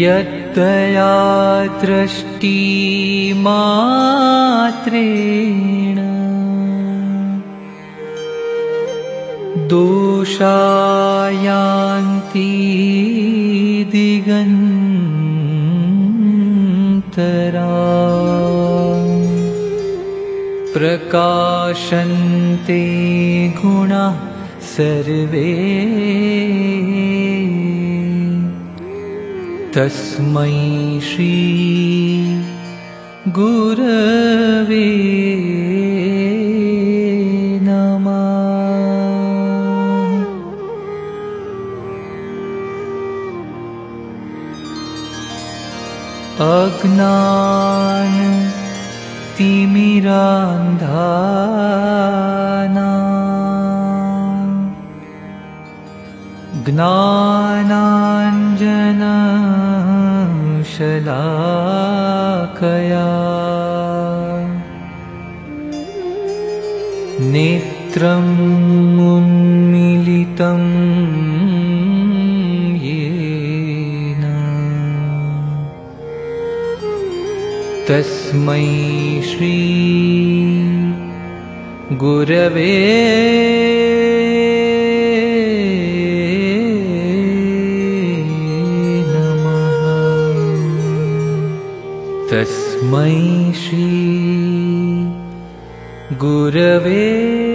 यत्तया दृष्टिमात्रेण दोषायान्ति दिगन्तरा प्रकाशन्ते गुणाः सर्वे तस्मै श्री गुरवे नमः। अज्ञान तिमिरान्धानां ज्ञानाञ्जनशलाकया नेत्रम् उन्मीलितं येन तस्मै श्री गुरवे नमः। तस्मै श्री गुरवे